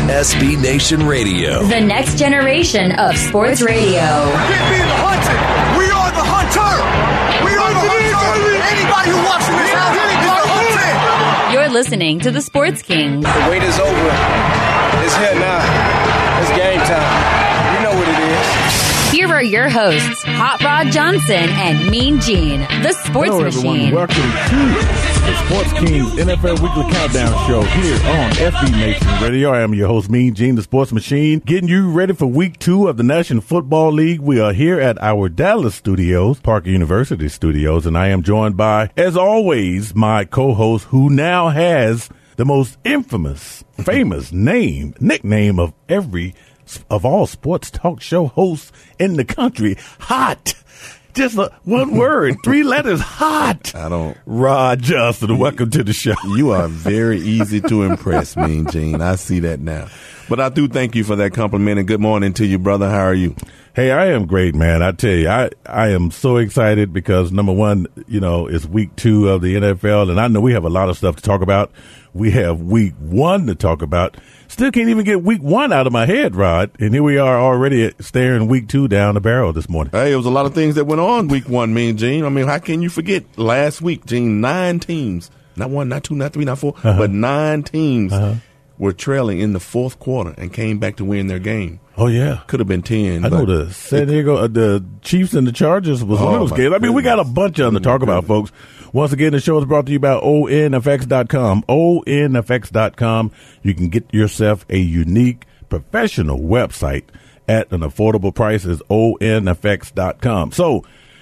SB Nation Radio. The next generation of sports radio. Get me the hunted. We are the hunter. We are the hunter. Anybody who walks in this house is the hunted. You're listening to the Sports King. The wait is over. It's here now. It's game time. You know what it is. Here are your hosts, Hot Rod Johnson and Mean Gene, the Sports Hello, Machine. everyone. Welcome to the Sports Kings NFL Weekly Countdown Show here on SB Nation Radio. I am your host, Mean Gene, the Sports Machine, getting you ready for Week 2 of the National Football League. We are here at our Dallas studios, Parker University studios, and I am joined by, as always, my co-host who now has the most infamous, famous nickname of all sports talk show hosts in the country, Hot. Just one word, 3 letters, Hot. Rod Johnson, welcome to the show. You are very easy to impress, Mean Gene. I see that now. But I do thank you for that compliment, and good morning to you, brother. How are you? Hey, I am great, man. I tell you, I am so excited because, number one, it's week 2 of the NFL, and I know we have a lot of stuff to talk about. We have week 1 to talk about. Still can't even get week 1 out of my head, Rod. And here we are already staring week 2 down the barrel this morning. Hey, it was a lot of things that went on week 1, Mean Gene. I mean, how can you forget last week, Gene? 9 teams, not 1, not 2, not 3, not 4, but 9 teams were trailing in the fourth quarter and came back to win their game. Oh, yeah. Could have been 10. I know the San Diego, the Chiefs and the Chargers was one of those games. I mean, we got a bunch of them to talk about, folks. Once again, the show is brought to you by ONFX.com. ONFX.com. You can get yourself a unique professional website at an affordable price. Is ONFX.com. So,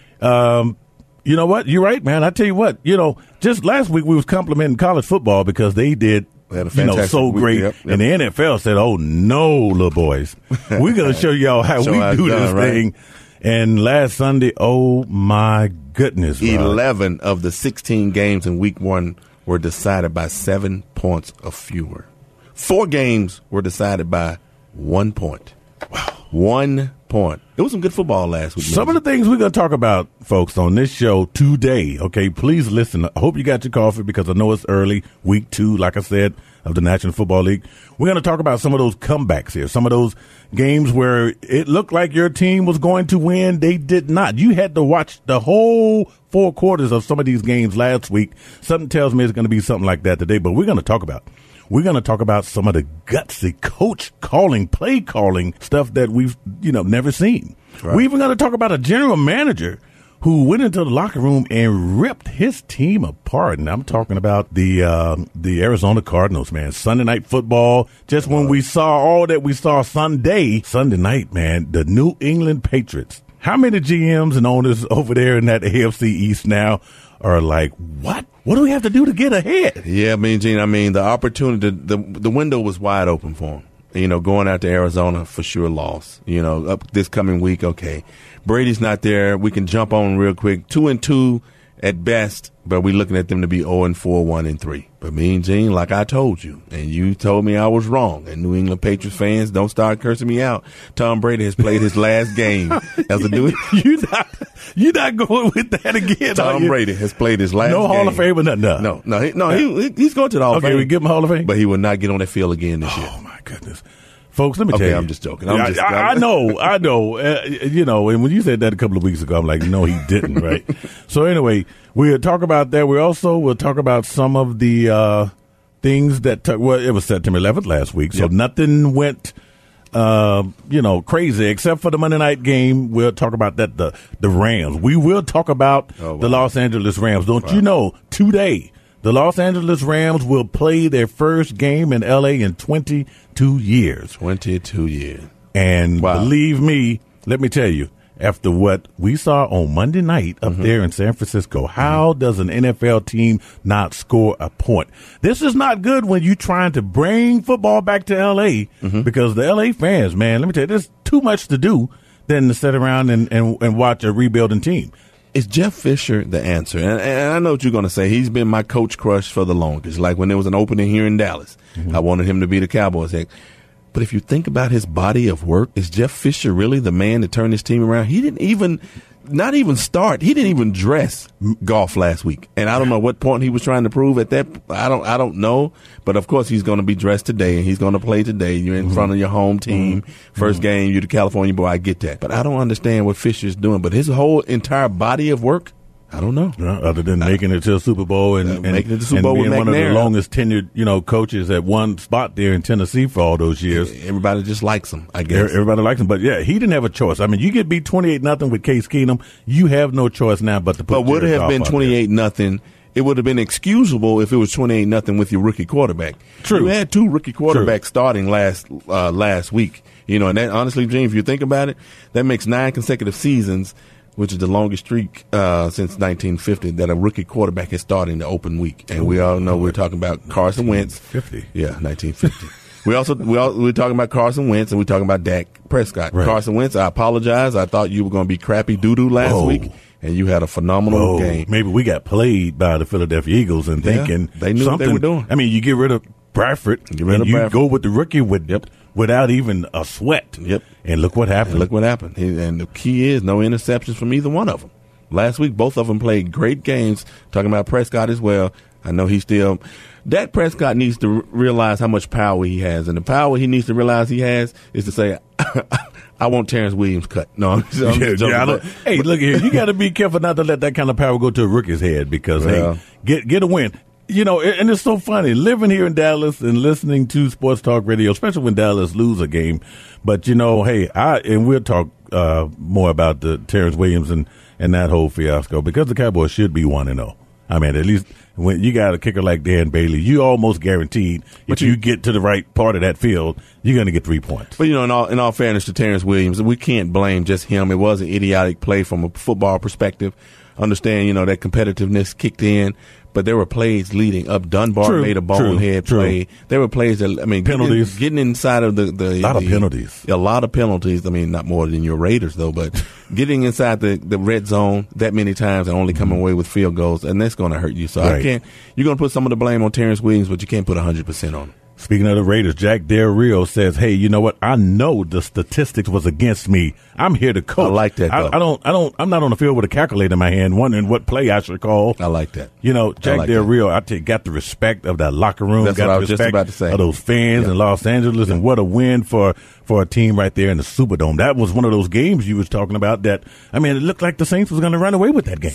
you know what? You're right, man. I tell you what, just last week we was complimenting college football because they did so great. Yep. And the NFL said, oh, no, little boys. We're going to show y'all how we do this thing. And last Sunday, oh, my goodness. 11 of the 16 games in week 1 were decided by 7 points or fewer. 4 games were decided by 1 point. Wow. 1 point. It was some good football last week. Some of the things we're going to talk about, folks, on this show today, okay, please listen. I hope you got your coffee because I know it's early, week 2, like I said, of the National Football League. We're going to talk about some of those comebacks here, some of those games where it looked like your team was going to win. They did not. You had to watch the whole 4 quarters of some of these games last week. Something tells me it's going to be something like that today, but we're going to talk about some of the gutsy play calling stuff that we've, never seen. Right. We're even going to talk about a general manager who went into the locker room and ripped his team apart. And I'm talking about the Arizona Cardinals, man. Sunday night football. Just when we saw all that we saw Sunday night, man, the New England Patriots. How many GMs and owners over there in that AFC East now are like, what? What do we have to do to get ahead? Yeah, Mean Gene, the opportunity, the window was wide open for him. Going out to Arizona, for sure loss. Up this coming week, okay. Brady's not there. We can jump on real quick. 2-2 at best, but we're looking at them to be 0-4, 1-3. But Mean Gene, like I told you, and you told me I was wrong, and New England Patriots fans, don't start cursing me out. Tom Brady has played his last game as a New You're not going with that again. Tom Brady has played his last game. No Hall of Fame or nothing. No. He's going to the Hall of Fame. Okay, we give him Hall of Fame? But he will not get on that field again this year. Oh, my goodness. Folks, let me tell you. I'm just joking. I know. And when you said that a couple of weeks ago, I'm like, no, he didn't, right? So anyway, we'll talk about that. We'll talk about some of the things that it was September 11th last week, so nothing went crazy except for the Monday night game. We'll talk about that, the Rams. We will talk about the Los Angeles Rams. Don't you know, today, the Los Angeles Rams will play their first game in L.A. in 22 years. 22 years. And believe me, let me tell you, after what we saw on Monday night up there in San Francisco, how does an NFL team not score a point? This is not good when you're trying to bring football back to L.A. Because the L.A. fans, man, let me tell you, there's too much to do than to sit around and watch a rebuilding team. Is Jeff Fisher the answer? And I know what you're going to say. He's been my coach crush for the longest. Like when there was an opening here in Dallas, I wanted him to be the Cowboys head. But if you think about his body of work, is Jeff Fisher really the man to turn his team around? He didn't even not even start. He didn't even dress Goff last week, and I don't know what point he was trying to prove at that. I don't know, but of course he's going to be dressed today, and he's going to play today. You're in front of your home team, first game. You're the California boy. I get that, but I don't understand what Fisher's doing. But his whole entire body of work, I don't know. Other than making it to a Super Bowl and making it to Super Bowl being with one of the McNair. longest tenured, coaches at one spot there in Tennessee for all those years. Everybody just likes him, I guess. Everybody likes him, but yeah, he didn't have a choice. I mean, you get beat 28-0 with Case Keenum, you have no choice now but to put. But would it Jared have been Goff out there. 28-0? It would have been excusable if it was 28-0 with your rookie quarterback. True. You had 2 rookie quarterbacks starting last week. And that honestly, Gene, if you think about it, that makes 9 consecutive seasons, which is the longest streak since 1950 that a rookie quarterback is starting the open week. And we all know we're talking about Carson Wentz. 50. Yeah, 1950. We're talking about Carson Wentz, and we're talking about Dak Prescott. Right. Carson Wentz, I apologize. I thought you were going to be crappy doo-doo last week, and you had a phenomenal game. Maybe we got played by the Philadelphia Eagles and thinking they knew what they something. were doing. I mean, you get rid of Bradford, you go with the rookie without even a sweat. Yep. And look what happened. And the key is no interceptions from either one of them. Last week, both of them played great games. Talking about Prescott as well. I know Dak Prescott needs to realize how much power he has. And the power he needs to realize he has is to say, I want Terrence Williams cut. No, I'm joking. Hey, look here. You got to be careful not to let that kind of power go to a rookie's head because, get a win. And it's so funny living here in Dallas and listening to sports talk radio, especially when Dallas lose a game. But, and we'll talk more about the Terrence Williams and that whole fiasco because the Cowboys should be 1-0. I mean, at least when you got a kicker like Dan Bailey, you almost guaranteed if you get to the right part of that field, you're going to get 3 points. But, in all fairness to Terrence Williams, we can't blame just him. It was an idiotic play from a football perspective. Understand, that competitiveness kicked in. But there were plays leading up. Dunbar made a bonehead play. There were plays that, penalties. Getting inside of the lot of penalties. A lot of penalties. I mean, not more than your Raiders, though, but getting inside the red zone that many times and only coming away with field goals, and that's going to hurt you. So you're going to put some of the blame on Terrence Williams, but you can't put 100% on him. Speaking of the Raiders, Jack Del Rio says, "Hey, you know what? I know the statistics was against me. I'm here to coach. I like that. Though. I'm not on the field with a calculator in my hand, wondering what play I should call. I like that. Jack Del Rio, got the respect of that locker room. That's got what I the was just respect about to say. of those fans in Los Angeles, and what a win for a team right there in the Superdome. That was one of those games you was talking about. That it looked like the Saints was going to run away with that game.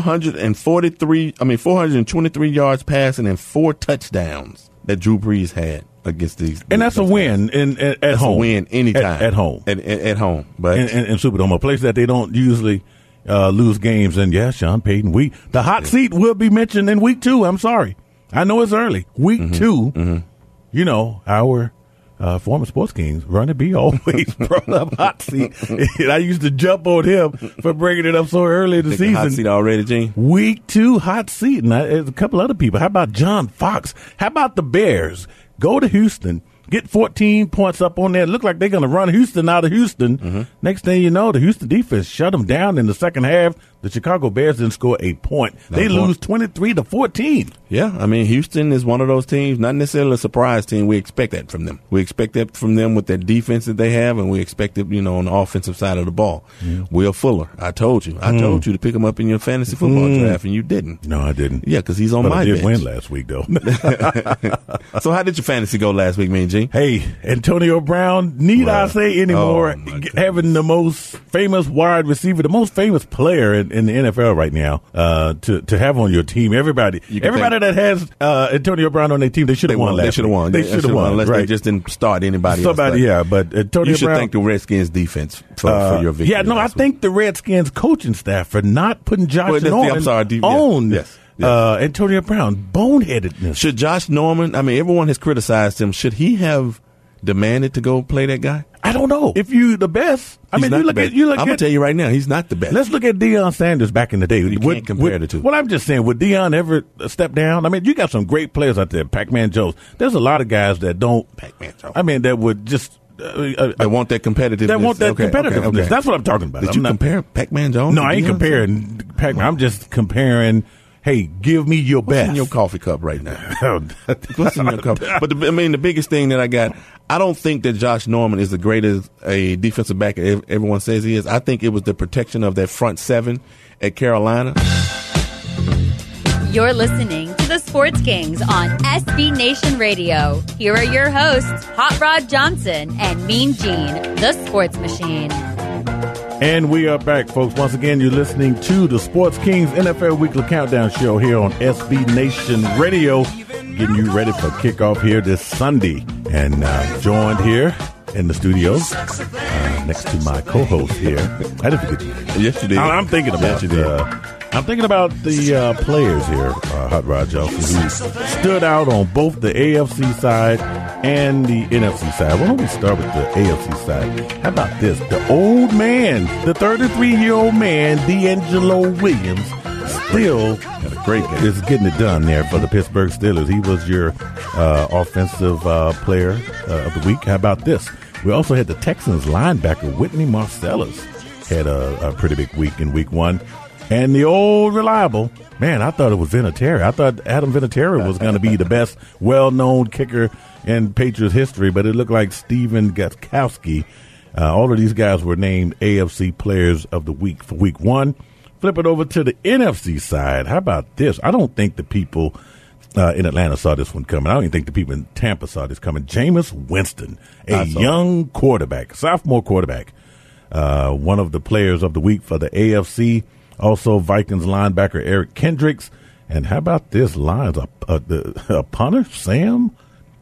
423 yards passing and 4 touchdowns that Drew Brees had against these. And that's a win at home. A win anytime. At home. At home. But in Superdome, a place that they don't usually lose games. And, Sean Payton, the hot seat will be mentioned in week 2. I'm sorry. I know it's early. Week 2, our former sports kings, Ronnie B, always brought up hot seat. And I used to jump on him for bringing it up so early in the season. Hot seat already, Gene? Week 2, hot seat. And there's a couple other people. How about John Fox? How about the Bears? Go to Houston, get 14 points up on there. Look like they're going to run Houston out of Houston. Next thing you know, the Houston defense shut them down in the second half. The Chicago Bears didn't score a point. They lose 23-14. Yeah, Houston is one of those teams, not necessarily a surprise team. We expect that from them. We expect that from them with that defense that they have, and we expect it, on the offensive side of the ball. Yeah. Will Fuller, I told you to pick him up in your fantasy football draft, and you didn't. No, I didn't. Yeah, because he's on my bench. I did win last week, though. So how did your fantasy go last week, Mean Gene? Hey, Antonio Brown, I say anymore, having the most famous wide receiver, the most famous player in the NFL right now, to have on your team. Everybody that has Antonio Brown on their team, they should have won. They should have won. They should have won. Unless they just didn't start anybody else. But Antonio you should Brown, thank the Redskins defense for your victory. Yeah, no, I thank the Redskins coaching staff for not putting Josh Norman on. Antonio Brown, boneheadedness. Should Josh Norman? Everyone has criticized him. Should he have demanded to go play that guy? I don't know. If you the best, I'm going to tell you right now, he's not the best. Let's look at Deion Sanders back in the day. You can't compare the two. Well, I'm just saying, would Deion ever step down? You got some great players out there. Pac-Man Jones. There's a lot of guys that don't. Pac-Man Jones. That would just. They want that competitiveness. They want that competitiveness. Okay. That's what I'm talking about. Did you compare Pac-Man Jones? No, I ain't comparing Pac-Man. I'm just comparing hey, give me your What's best. in your coffee cup right now? What's in your cup? But the biggest thing that I got, I don't think that Josh Norman is the greatest a defensive back everyone says he is. I think it was the protection of that front seven at Carolina. You're listening to the Sports Kings on SB Nation Radio. Here are your hosts, Hot Rod Johnson and Mean Gene, the Sports Machine. And we are back, folks. Once again, you're listening to the Sports Kings NFL Weekly Countdown Show here on SB Nation Radio, getting you ready for kickoff here this Sunday. And joined here in the studio next to my co-host here. I didn't forget. Yes, you did. I'm thinking about I'm thinking about the players here, Hot Rod Johnson, who stood out on both the AFC side and the NFC side. Why don't we start with the AFC side? How about this? The old man, the 33-year-old man, D'Angelo Williams, still had a great game. is getting it done there for the Pittsburgh Steelers. He was your offensive player of the week. How about this? We also had the Texans linebacker, Whitney Marcellus, had a pretty big week in week one. And the old reliable, man, I thought it was Vinatieri. I thought Adam Vinatieri was going to be the best well-known kicker in Patriots history, but it looked like Steven Gostkowski. All of these guys were named AFC Players of the Week for week one. Flip it over to the NFC side. How about this? I don't think the people in Atlanta saw this one coming. I don't even think the people in Tampa saw this coming. Jameis Winston, a young quarterback, sophomore quarterback, one of the Players of the Week for the AFC. Also, Vikings linebacker Eric Kendricks. And how about this? Lions, a punter, Sam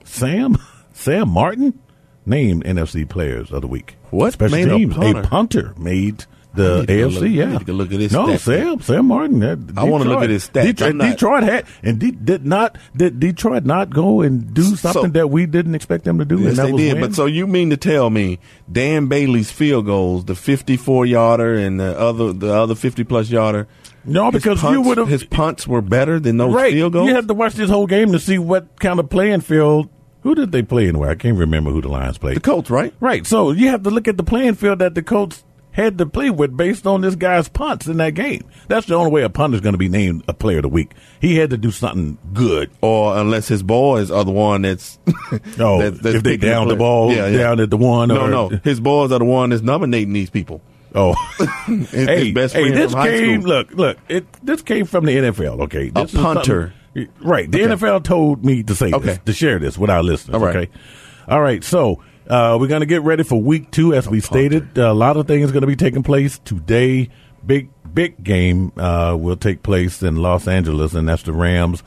Martin, named NFC Players of the Week. What? Special Made teams. a punter made the AFC, I need to look at his no, stats. Sam Martin. I want to look at his stats. Detroit had, and did Detroit not go and do something that we didn't expect them to do? Yes, and that they was did. win? But so you mean to tell me Dan Bailey's field goals, the 54-yarder and the other 50-plus yarder? No, because you would have his punts were better than those right. field goals. You had to watch this whole game to see what kind of playing field. Who did they play anywhere? I can't remember who the Lions played. The Colts, right? Right. So you have to look at the playing field that the Colts had to play with based on this guy's punts in that game. That's the only way a punter is going to be named a player of the week. He had to do something good. Or unless his boys are the one that's that's if they down the ball down at the one. No, his boys are the one that's nominating these people. Oh, his best friend this from high came. school. Look. This came from the NFL. Okay, A punter. Right. The NFL told me to say this, to share this with our listeners. All right. Okay. All right. So we're going to get ready for week two, as we stated. A lot of things going to be taking place today. Big game will take place in Los Angeles, and that's the Rams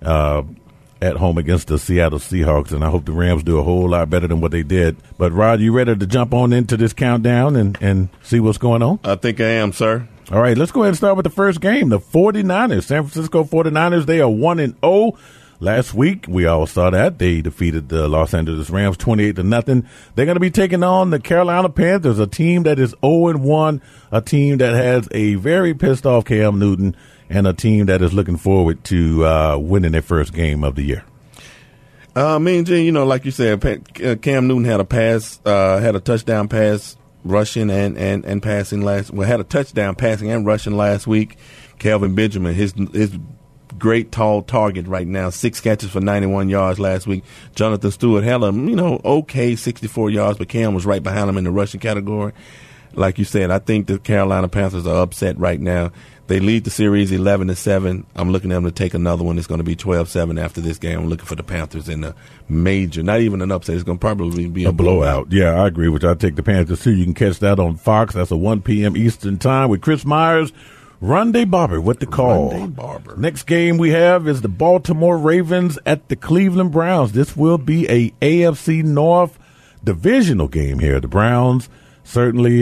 at home against the Seattle Seahawks. And I hope the Rams do a whole lot better than what they did. But, Rod, you ready to jump on into this countdown and see what's going on? I think I am, sir. All right, let's go ahead and start with the first game. The 49ers, San Francisco 49ers, they are 1-0. Last week, we all saw that. They defeated the Los Angeles Rams 28-0. They're going to be taking on the Carolina Panthers, a team that is 0-1, a team that has a very pissed off Cam Newton, and a team that is looking forward to winning their first game of the year. Mean Gene, like you said, Cam Newton had a touchdown pass rushing and passing had a touchdown passing and rushing last week. Kelvin Benjamin, his great tall target right now, 6 catches for 91 yards last week. Jonathan Stewart had okay 64 yards, but Cam was right behind him in the rushing category. Like you said, I think the Carolina Panthers are upset right now. They lead the series 11-7. I'm looking at them to take another one. It's going to be 12-7 after this game. I'm looking for the Panthers in a major, not even an upset. It's going to probably be a blowout. Yeah, I agree with you. I take the Panthers too. You can catch that on Fox. That's a 1 p.m. Eastern time with Chris Myers. Rondé Barber with the call. Rondé Barber. Next game we have is the Baltimore Ravens at the Cleveland Browns. This will be a AFC North divisional game here. The Browns certainly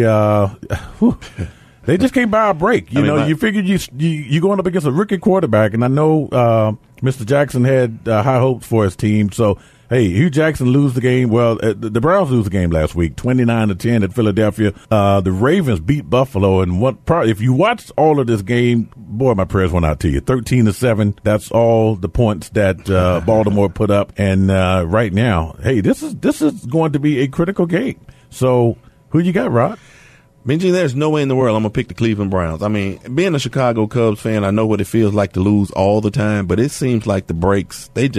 they just came by a break. You figured you going up against a rookie quarterback, and I know Mr. Jackson had high hopes for his team. So, hey, Hugh Jackson lose the game. Well, the Browns lose the game last week, 29-10 at Philadelphia. The Ravens beat Buffalo, and if you watched all of this game, boy, my prayers went out to you. 13-7. That's all the points that Baltimore put up. And right now, hey, this is going to be a critical game. So, who you got, Rod? Benji, there's no way in the world I'm going to pick the Cleveland Browns. I mean, being a Chicago Cubs fan, I know what it feels like to lose all the time, but it seems like the breaks, they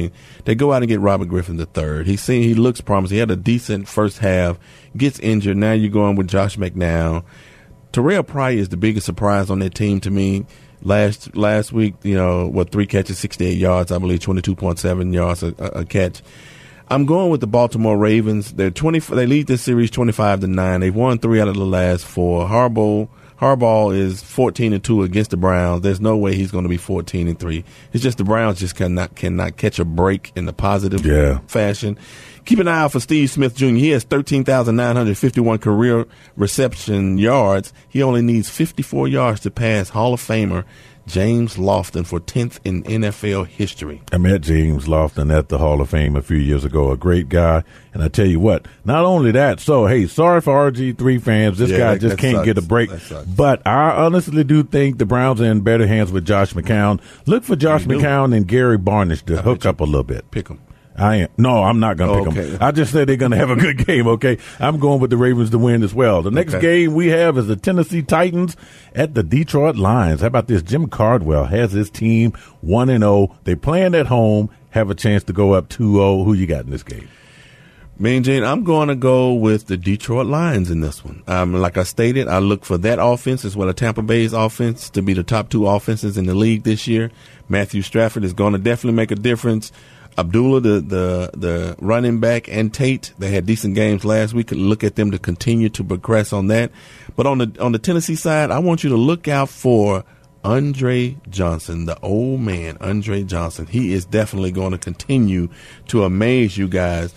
go out and get Robert Griffin III. He looks promising. He had a decent first half, gets injured. Now you're going with Josh McDowell. Terrell Pryor is the biggest surprise on that team to me. Last week, 3 catches, 68 yards, I believe, 22.7 yards a catch. I'm going with the Baltimore Ravens. They lead this series 25-9. They've won 3 out of the last 4. Harbaugh is 14-2 against the Browns. There's no way he's going to be 14-3. It's just the Browns just cannot catch a break in the positive fashion. Keep an eye out for Steve Smith Jr. He has 13,951 career reception yards. He only needs 54 yards to pass Hall of Famer James Lofton for 10th in NFL history. I met James Lofton at the Hall of Fame a few years ago. A great guy. And I tell you what, not only that, so, hey, sorry for RG3 fans. This guy just can't get a break. But I honestly do think the Browns are in better hands with Josh McCown. Look for Josh McCown and Gary Barnish to hook up a little bit. Pick them. No, I'm not going to pick them. I just said they're going to have a good game, okay? I'm going with the Ravens to win as well. The next game we have is the Tennessee Titans at the Detroit Lions. How about this? Jim Cardwell has his team 1-0. They playing at home, have a chance to go up 2-0. Who you got in this game? Mean Gene, I'm going to go with the Detroit Lions in this one. Like I stated, I look for that offense as well as Tampa Bay's offense to be the top 2 offenses in the league this year. Matthew Stafford is going to definitely make a difference. Abdullah, the running back, and Tate, they had decent games last week. Look at them to continue to progress on that. But on the Tennessee side, I want you to look out for Andre Johnson, the old man, Andre Johnson. He is definitely going to continue to amaze you guys.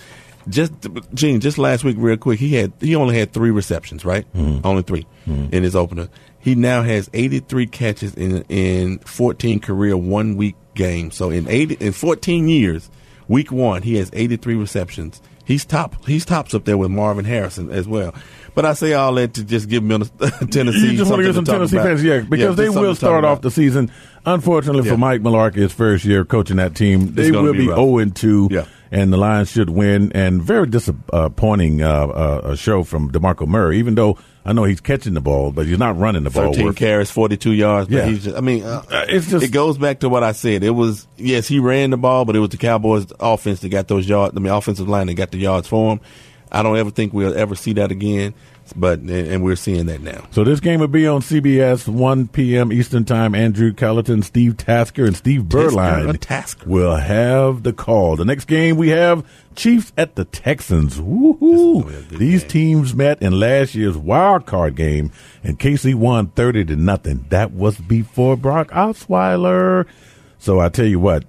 Just last week, real quick, he only had 3 receptions, right? Mm-hmm. Only 3 in his opener. He now has 83 catches in 14 career 1 week games. So in 14 years, week 1, he has 83 receptions. He's tops up there with Marvin Harrison as well. But I say all that to just give me on Tennessee. You just want to get some Tennessee fans, because they will start off the season. Unfortunately for Mike Mularkey, his first year coaching that team, they will be 0-2. And the Lions should win. And very disappointing show from DeMarco Murray, even though I know he's catching the ball, but he's not running the ball. 13 carries, 42 yards. But he's just, it's just, it goes back to what I said. It was, yes, he ran the ball, but it was the Cowboys' offense that got those yards. Offensive line that got the yards for him. I don't ever think we'll ever see that again. And we're seeing that now. So this game will be on CBS, 1 p.m. Eastern Time. Andrew Colleton, Steve Tasker, and Steve Berline will have the call. The next game we have Chiefs at the Texans. Woohoo! These teams met in last year's wild card game, and KC won 30-0. That was before Brock Osweiler. So I tell you what,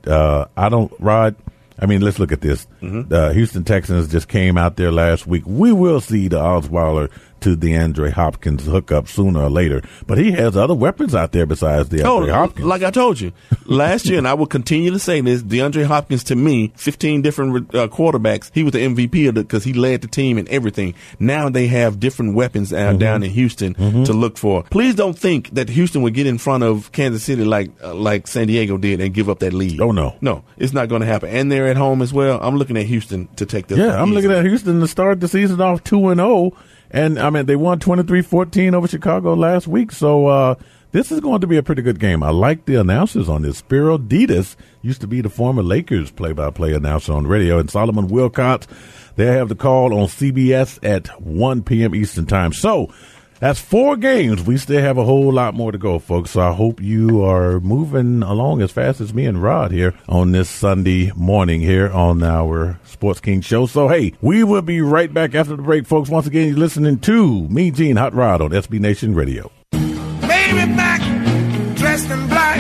let's look at this. The Houston Texans just came out there last week. We will see the Osweiler to DeAndre Hopkins hookup sooner or later. But he has other weapons out there besides DeAndre Hopkins. Like I told you last year, and I will continue to say this, DeAndre Hopkins, to me, 15 different quarterbacks. He was the MVP of because he led the team and everything. Now they have different weapons down in Houston to look for. Please don't think that Houston would get in front of Kansas City like San Diego did and give up that lead. Oh, no. No, it's not going to happen. And they're at home as well. I'm looking at Houston to take this. Yeah, I'm looking at Houston to start the season off 2-0. And, they won 23-14 over Chicago last week. So this is going to be a pretty good game. I like the announcers on this. Spiro Ditas used to be the former Lakers play-by-play announcer on the radio. And Solomon Wilcox, they have the call on CBS at 1 p.m. Eastern Time. So that's 4 games. We still have a whole lot more to go, folks. So I hope you are moving along as fast as me and Rod here on this Sunday morning here on our Sports King show. So, hey, we will be right back after the break, folks. Once again, you're listening to Mean Gene Hot Rod on SB Nation Radio. Baby back, dressed in black.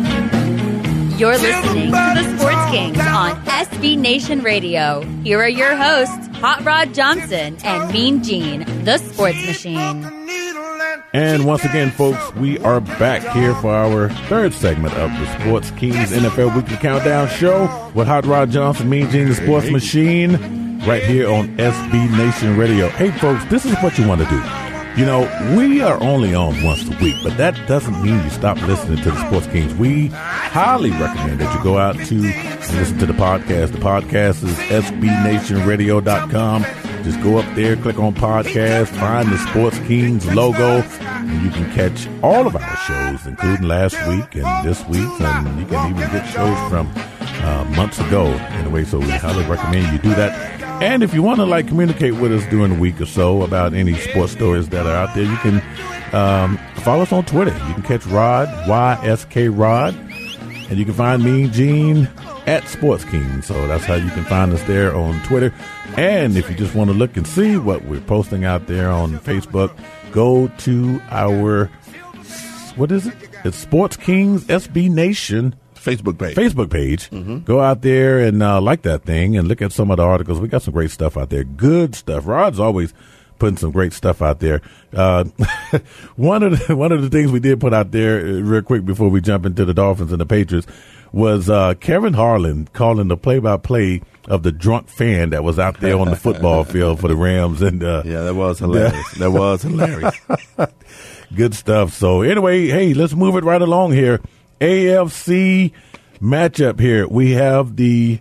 You're listening to the Sports Kings on SB Nation Radio. Here are your hosts, Hot Rod Johnson and Mean Gene, the Sports Machine. And once again, folks, we are back here for our third segment of the Sports Kings NFL Weekly Countdown Show with Hot Rod Johnson, Mean Gene, the Sports Machine, right here on SB Nation Radio. Hey, folks, this is what you want to do. We are only on once a week, but that doesn't mean you stop listening to the Sports Kings. We highly recommend that you go out to and listen to the podcast. The podcast is SBNationRadio.com. Just go up there, click on podcast, find the Sports Kings logo, and you can catch all of our shows, including last week and this week, and you can even get shows from months ago. Anyway, so we highly recommend you do that. And if you want to communicate with us during the week or so about any sports stories that are out there, you can follow us on Twitter. You can catch Rod, YSK Rod, and you can find me, Gene, at Sports King. So that's how you can find us there on Twitter. And if you just want to look and see what we're posting out there on Facebook, go to our, what is it? It's Sports Kings SB Nation Facebook page. Mm-hmm. Go out there and like that thing and look at some of the articles. We got some great stuff out there. Good stuff. Rod's always putting some great stuff out there. One of the things we did put out there real quick before we jump into the Dolphins and the Patriots was Kevin Harlan calling the play-by-play of the drunk fan that was out there on the football field for the Rams. And yeah, that was hilarious. That was hilarious. Good stuff. So anyway, hey, let's move it right along here. AFC matchup here. We have the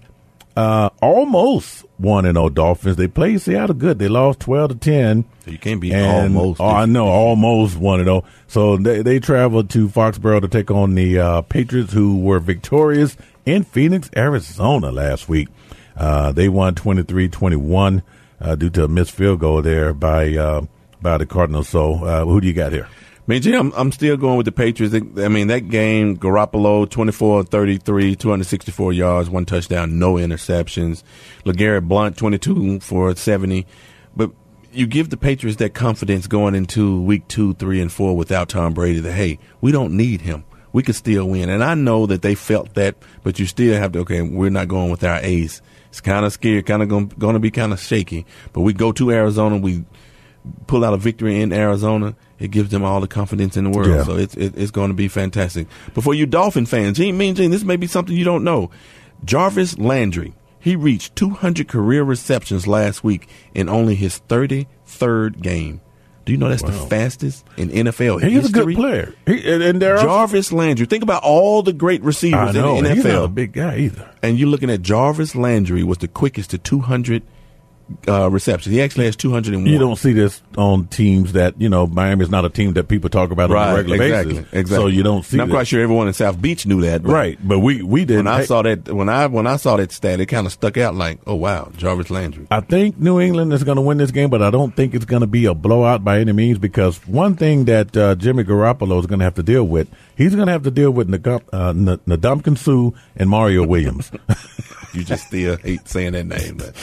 almost 1-0 Dolphins. They played Seattle good. They lost 12-10. You can't be almost. Oh, I know, almost 1-0. So they traveled to Foxborough to take on the Patriots, who were victorious in Phoenix, Arizona last week. They won 23-21 due to a missed field goal there by the Cardinals. So who do you got here? I'm still going with the Patriots. I mean, that game, Garoppolo, 24-33, 264 yards, 1 touchdown, no interceptions. LeGarrette Blount, 22 for 70. But you give the Patriots that confidence going into week 2, 3, and 4 without Tom Brady that, hey, we don't need him. We can still win. And I know that they felt that, but you still have to, okay, we're not going with our ace. It's kind of scary, kind of going to be kind of shaky. But we go to Arizona, we pull out a victory in Arizona. It gives them all the confidence in the world. Yeah. So it's going to be fantastic. But for you Dolphin fans, Gene, this may be something you don't know. Jarvis Landry, he reached 200 career receptions last week in only his 33rd game. Do you know that's the fastest in NFL history? He's a good player. Jarvis Landry. Think about all the great receivers in the NFL. He's not a big guy either. And you're looking at Jarvis Landry was the quickest to 200 receptions. He actually has 201. You don't see this on teams that, Miami's not a team that people talk about on a regular basis. Exactly. So you don't see I'm quite sure everyone in South Beach knew that. Right. But we did. When I saw that stat, it kind of stuck out like, oh, wow, Jarvis Landry. I think New England is going to win this game, but I don't think it's going to be a blowout by any means, because one thing that Jimmy Garoppolo is going to have to deal with, he's going to have to deal with Ndamukong Suh and Mario Williams. You just still hate saying that name. But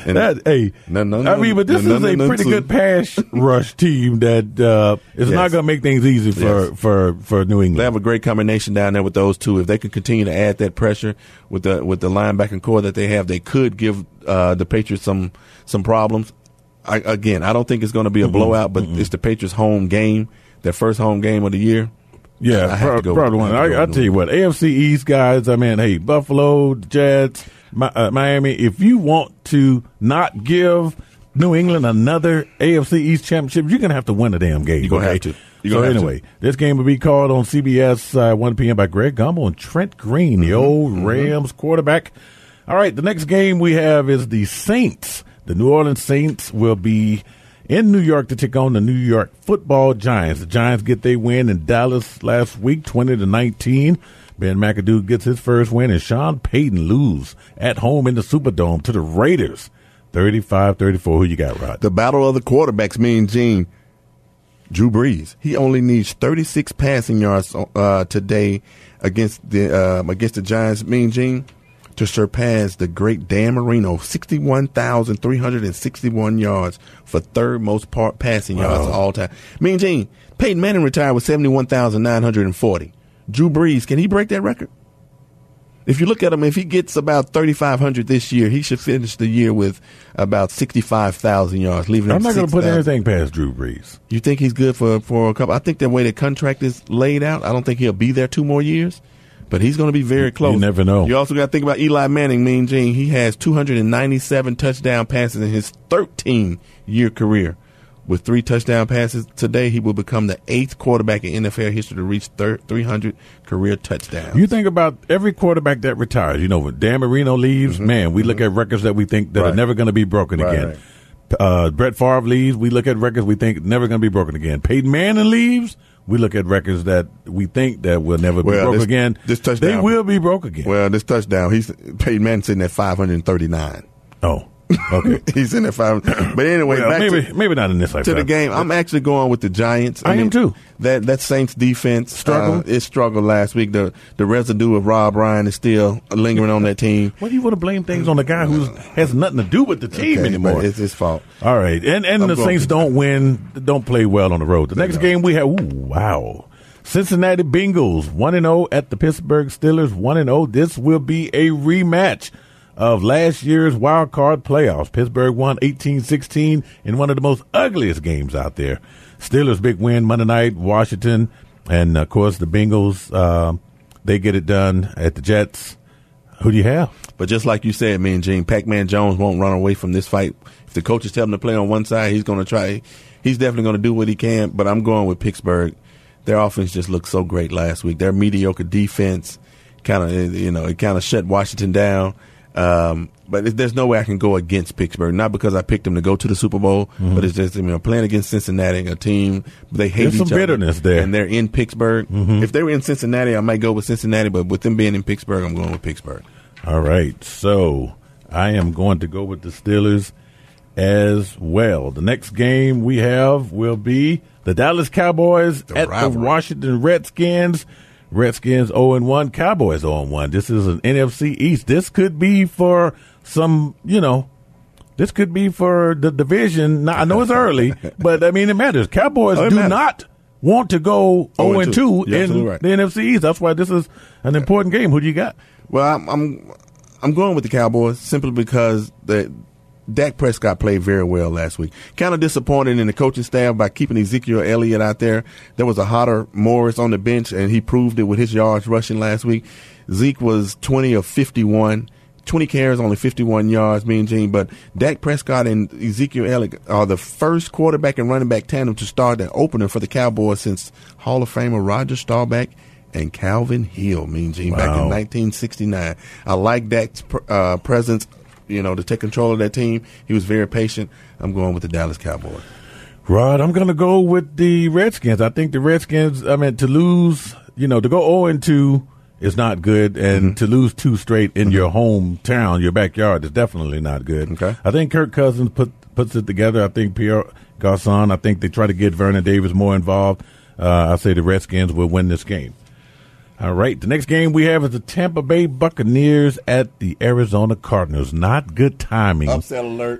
this is a pretty good pass rush team that is not going to make things easy for New England. They have a great combination down there with those two. If they can continue to add that pressure with the linebacking core that they have, they could give the Patriots some problems. I don't think it's going to be a blowout, but it's the Patriots' home game, their first home game of the year. Yeah, probably one. I tell you what, AFC East guys, Buffalo, Jets, Miami, if you want to not give New England another AFC East championship, you're going to have to win the damn game. You're going to have to. So anyway, this game will be called on CBS 1 p.m. by Greg Gumbel and Trent Green, the old Rams quarterback. All right, the next game we have is the Saints. The New Orleans Saints will be in New York to take on the New York Football Giants. The Giants get their win in Dallas last week, 20-19. Ben McAdoo gets his first win, and Sean Payton lose at home in the Superdome to the Raiders, 35-34. Who you got, Rod? The battle of the quarterbacks, Gene. Drew Brees. He only needs 36 passing yards today against the Giants, Gene, to surpass the great Dan Marino, 61,361 yards for third most passing yards of all time. Gene, Peyton Manning retired with 71,940. Drew Brees, can he break that record? If you look at him, if he gets about 3,500 this year, he should finish the year with about 65,000 yards, leaving him 6,000. I'm not going to put anything past Drew Brees. You think he's good for a couple? I think the way the contract is laid out, I don't think he'll be there 2 more years. But he's going to be very close. You never know. You also got to think about Eli Manning, Gene. He has 297 touchdown passes in his 13-year career. With 3 touchdown passes today, he will become the 8th quarterback in NFL history to reach 300 career touchdowns. You think about every quarterback that retires. When Dan Marino leaves, we look at records that we think that are never going to be broken again. Right. Brett Favre leaves, we look at records we think never going to be broken again. Peyton Manning leaves, we look at records that we think that will never be broke again. This touchdown, they will be broke again. Well, this touchdown, Peyton Manning sitting at 539. Oh, okay. He's in at 5. But anyway, well, back maybe not in this lifetime. to the game. I'm actually going with the Giants. I am too. That Saints defense struggled. It struggled last week. The residue of Rob Ryan is still lingering on that team. What do you want to blame things on the guy who has nothing to do with the team anymore? But it's his fault. All right, and the Saints don't play well on the road. The next game we have, Cincinnati Bengals 1-0 at the Pittsburgh Steelers 1-0. This will be a rematch of last year's wild card playoffs. Pittsburgh won 18-16 in one of the most ugliest games out there. Steelers big win Monday night, Washington, and of course the Bengals, they get it done at the Jets. Who do you have? But just like you said, me and Gene, Pac-Man Jones won't run away from this fight. If the coaches tell him to play on one side, he's going to try. He's definitely going to do what he can, but I'm going with Pittsburgh. Their offense just looked so great last week. Their mediocre defense it kind of shut Washington down. But there's no way I can go against Pittsburgh, not because I picked them to go to the Super Bowl, but it's just playing against Cincinnati, a team they hate There's each some other. bitterness there, and they're in Pittsburgh. If they were in Cincinnati, I might go with Cincinnati, but with them being in Pittsburgh, I'm going with Pittsburgh. All right, so I am going to go with the Steelers as well. The next game we have will be the Dallas Cowboys at the Washington Redskins. Redskins 0-1, Cowboys 0-1. This is an NFC East. This could be for this could be for the division. Now, I know it's early, but I mean, it matters. Cowboys not want to go 0-2 in the NFC East. That's why this is an important game. Who do you got? Well, I'm going with the Cowboys simply because Dak Prescott played very well last week. Kind of disappointed in the coaching staff by keeping Ezekiel Elliott out there. There was a hotter Morris on the bench, and he proved it with his yards rushing last week. Zeke was 20 of 51, 20 carries, only 51 yards, Mean Gene. But Dak Prescott and Ezekiel Elliott are the first quarterback and running back tandem to start the opener for the Cowboys since Hall of Famer Roger Staubach and Calvin Hill, Mean Gene, back in 1969. I like Dak's presence, to take control of that team. He was very patient. I'm going with the Dallas Cowboys. Rod, I'm going to go with the Redskins. I think the Redskins, to lose, to go 0-2 is not good, and to lose 2 straight in your hometown, your backyard, is definitely not good. Okay. I think Kirk Cousins puts it together. I think Pierre Garçon, I think they try to get Vernon Davis more involved. I say the Redskins will win this game. All right, the next game we have is the Tampa Bay Buccaneers at the Arizona Cardinals. Not good timing. Upset alert.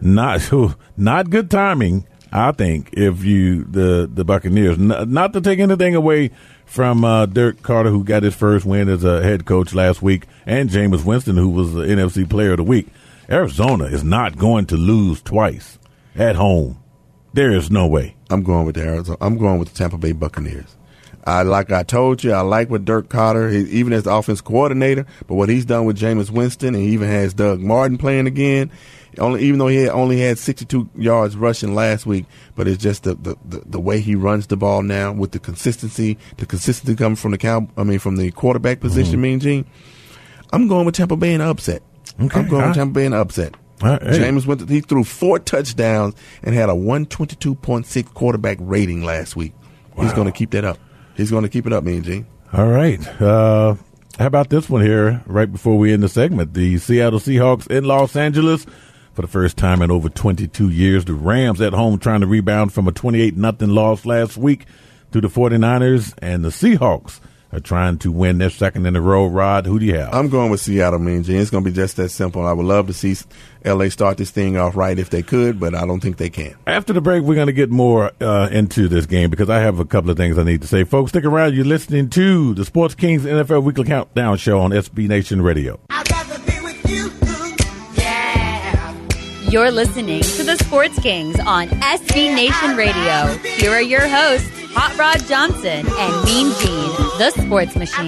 Not good timing, I think, if the Buccaneers. Not to take anything away from Dirk Carter, who got his first win as a head coach last week, and Jameis Winston, who was the NFC Player of the Week. Arizona is not going to lose twice at home. There is no way. I'm going with the Tampa Bay Buccaneers. Like I told you, I like what Dirk Carter, even as the offense coordinator, but what he's done with Jameis Winston, and he even has Doug Martin playing again. Even though he only had 62 yards rushing last week, but it's just the way he runs the ball now with the consistency coming from the quarterback position. Mean Gene, I'm going with Tampa Bay in an upset. Okay. I'm going with Tampa Bay in an upset. Hey. Jameis Winston, he threw 4 touchdowns and had a 122.6 quarterback rating last week. Wow. He's going to keep that up. He's going to keep it up, Mean Gene. All right. How about this one here right before we end the segment? The Seattle Seahawks in Los Angeles for the first time in over 22 years. The Rams at home trying to rebound from a 28-0 loss last week to the 49ers. And the Seahawks are trying to win their second in a row. Rod, who do you have? I'm going with Seattle, Mean Gene. It's going to be just that simple. I would love to see L.A. start this thing off right if they could, but I don't think they can. After the break, we're going to get more into this game because I have a couple of things I need to say. Folks, stick around. You're listening to the Sports Kings NFL Weekly Countdown Show on SB Nation Radio. I'd rather be with you. Yeah. You're listening to the Sports Kings on SB Nation Radio. Here are your hosts, Hot Rod Johnson and Mean Gene, the Sports Machine.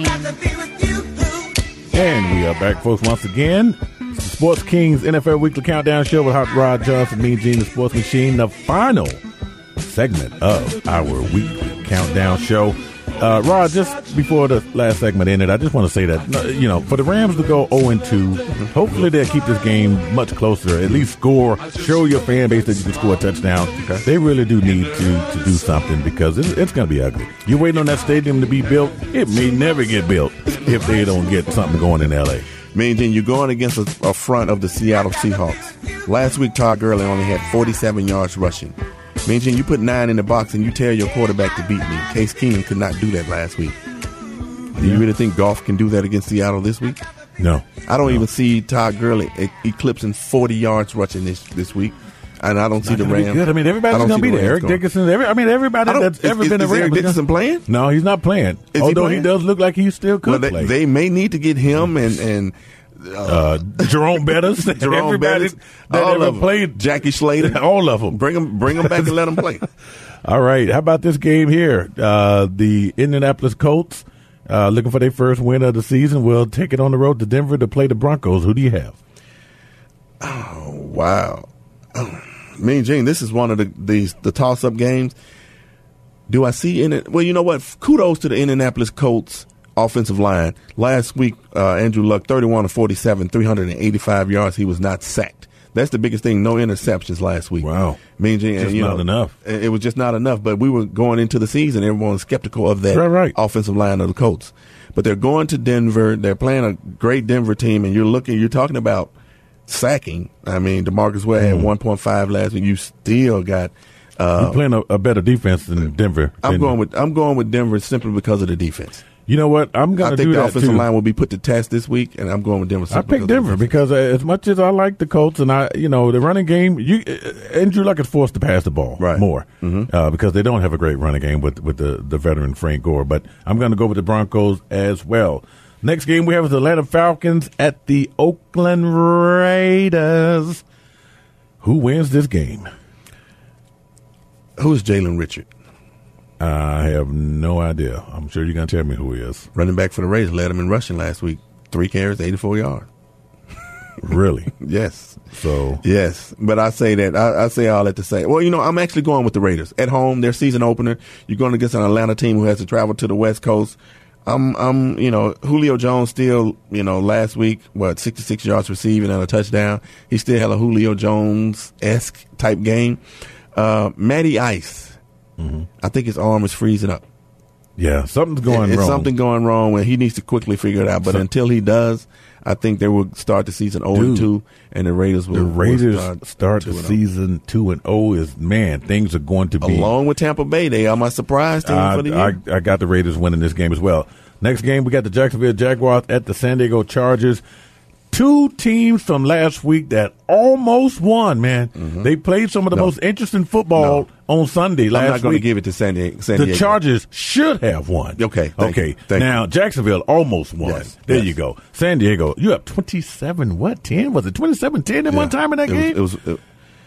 And we are back, folks, once again. It's the Sports Kings NFL Weekly Countdown Show with Hot Rod Johnson, Mean Gene, the Sports Machine, the final segment of our weekly countdown show. Rod, just before the last segment ended, I just want to say that, for the Rams to go 0-2, hopefully they'll keep this game much closer, at least score, show your fan base that you can score a touchdown. Okay. They really do need to do something because it's going to be ugly. You're waiting on that stadium to be built. It may never get built if they don't get something going in L.A. Meaning you're going against a front of the Seattle Seahawks. Last week, Todd Gurley only had 47 yards rushing. Meaning you put 9 in the box and you tell your quarterback to beat me. Case Keenum could not do that last week. Do you really think Goff can do that against Seattle this week? No. I don't even see Todd Gurley eclipsing 40 yards rushing this week. And I don't see the Rams. Good. I mean, everybody's going to be there. Eric Dickerson. Everybody that's ever been a Ram. Is Eric Dickerson playing? No, he's not playing. Although he does look like he still could play. They may need to get him and Jerome Bettis. Everybody that ever played. Jackie Slater. All of them. Bring them back and let them play. All right. How about this game here? The Indianapolis Colts, looking for their first win of the season, will take it on the road to Denver to play the Broncos. Who do you have? Oh, wow. Mean Gene, this is one of the toss-up games. Do I see in it? Well, you know what? Kudos to the Indianapolis Colts offensive line. Last week, Andrew Luck, 31 of 47, 385 yards. He was not sacked. That's the biggest thing. No interceptions last week. Wow. Mean Gene, just not enough. It was just not enough. But we were going into the season. Everyone was skeptical of that offensive line of the Colts. But they're going to Denver. They're playing a great Denver team, and you're talking about sacking. I mean, DeMarcus Ware had 1.5 last week. You still got you're playing a better defense than Denver. I'm going with Denver simply because of the defense. You know what? I'm going to do that. I think the offensive line will be put to test this week, and I'm going with Denver. I picked Denver because as much as I like the Colts and the running game, Andrew Luck is forced to pass the ball more because they don't have a great running game with the veteran Frank Gore. But I'm going to go with the Broncos as well. Next game we have is the Atlanta Falcons at the Oakland Raiders. Who wins this game? Who's Jalen Richard? I have no idea. I'm sure you're going to tell me who he is. Running back for the Raiders, led him in rushing last week. 3 carries, 84 yards. Really? Yes. So yes, but I say that I say all that to say. Well, I'm actually going with the Raiders at home. Their season opener. You're going against an Atlanta team who has to travel to the West Coast. Julio Jones still, last week, 66 yards receiving and a touchdown. He still had a Julio Jones-esque type game. Matty Ice, I think his arm is freezing up. Yeah, something's going wrong. It's something going wrong when he needs to quickly figure it out. But until he does, I think they will start the season 0-2, and the Raiders will. The Raiders start the season 2-0. Things are going to be. Along with Tampa Bay, they are my surprise team for the year. I got the Raiders winning this game as well. Next game, we got the Jacksonville Jaguars at the San Diego Chargers. 2 teams from last week that almost won, man. They played some of the most interesting football on Sunday last week. I'm not going to give it to San Diego. The Chargers should have won. Okay. Thank you. Now, Jacksonville almost won. Yes. There you go. San Diego, you have 27-10? Was it 27-10 at one time in that game?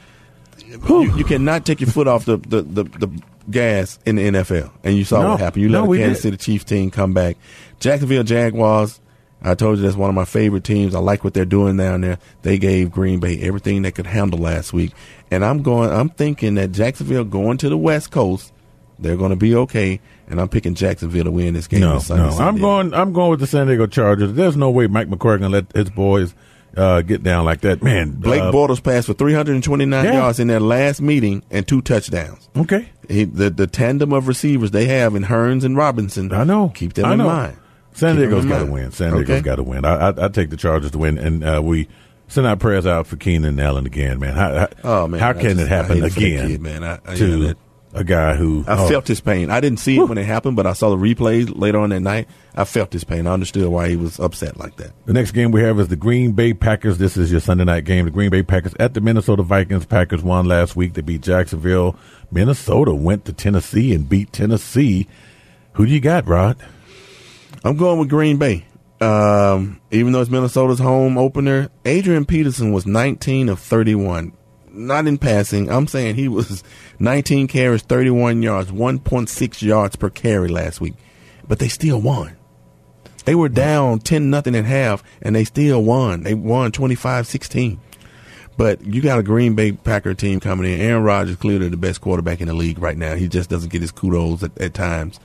You cannot take your foot off the gas in the NFL, and you saw what happened. You let the Kansas City Chiefs team come back. Jacksonville Jaguars, I told you that's one of my favorite teams. I like what they're doing down there. They gave Green Bay everything they could handle last week. And I'm thinking that Jacksonville going to the West Coast, they're going to be okay. And I'm picking Jacksonville to win this game. I'm going with the San Diego Chargers. There's no way Mike McCoy going to let his boys get down like that. Man, Blake Bortles passed for 329 yards in their last meeting and 2 touchdowns. Okay. The tandem of receivers they have in Hearns and Robinson. I know. Keep them in mind. San Diego's got to win. San Diego's got to win. I take the Chargers to win, and we send our prayers out for Keenan Allen again, man. How can it happen again kid, man. to a guy who... I felt his pain. I didn't see it when it happened, but I saw the replays later on that night. I felt his pain. I understood why he was upset like that. The next game we have is the Green Bay Packers. This is your Sunday night game. The Green Bay Packers at the Minnesota Vikings. Packers won last week. They beat Jacksonville. Minnesota went to Tennessee and beat Tennessee. Who do you got, Rod? I'm going with Green Bay. Even though it's Minnesota's home opener, Adrian Peterson was 19 of 31. Not in passing. I'm saying he was 19 carries, 31 yards, 1.6 yards per carry last week. But they still won. They were down 10-0 at half, and they still won. They won 25-16. But you got a Green Bay Packer team coming in. Aaron Rodgers clearly the best quarterback in the league right now. He just doesn't get his kudos at times.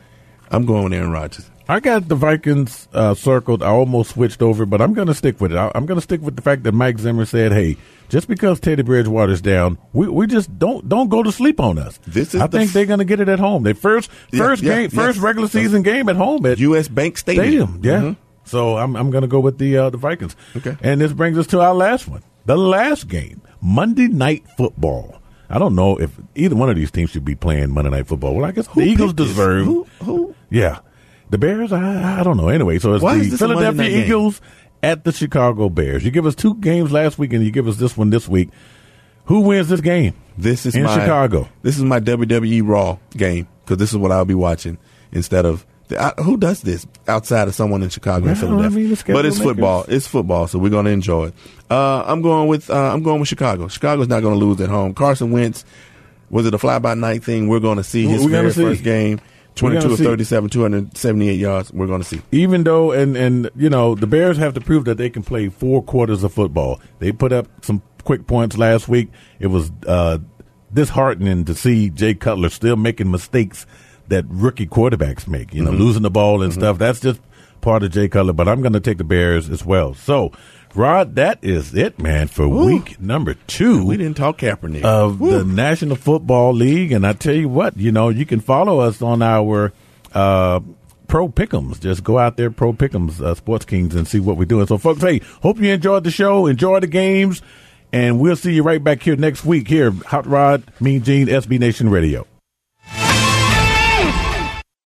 I'm going with Aaron Rodgers. I got the Vikings circled. I almost switched over, but I'm going to stick with it. I'm going to stick with the fact that Mike Zimmer said, "Hey, just because Teddy Bridgewater's down, we just don't go to sleep on us." I think they're going to get it at home. Their first regular season game at home at U.S. Bank Stadium. Yeah. Mm-hmm. So I'm going to go with the Vikings. Okay. And this brings us to our last one, the last game, Monday Night Football. I don't know if either one of these teams should be playing Monday Night Football. Well, I guess the Eagles deserve. Who? Yeah. The Bears, I don't know. Anyway, so it's the Philadelphia Eagles at the Chicago Bears. You give us 2 games last week, and you give us this one this week. Who wins this game? This is Chicago. This is my WWE Raw game because this is what I'll be watching instead of who does this outside of someone in Chicago and Philadelphia. But it's football. It's football, so we're going to enjoy it. I'm going with Chicago. Chicago's not going to lose at home. Carson Wentz, was it a fly-by-night thing? We're going to see his very first game. 22 of 37, 278 yards. We're going to see. Even though, and you know, the Bears have to prove that they can play 4 quarters of football. They put up some quick points last week. It was disheartening to see Jay Cutler still making mistakes that rookie quarterbacks make. You know, losing the ball and stuff. That's just part of Jay Cutler. But I'm going to take the Bears as well. So, Rod, that is it, man, for week number 2. We didn't talk Kaepernick. Of the National Football League. And I tell you what, you know, you can follow us on our Pro Pick'ems. Just go out there, Pro Pick'ems, Sports Kings, and see what we're doing. So, folks, hey, hope you enjoyed the show, enjoy the games, and we'll see you right back here next week here, Hot Rod, Mean Gene, SB Nation Radio.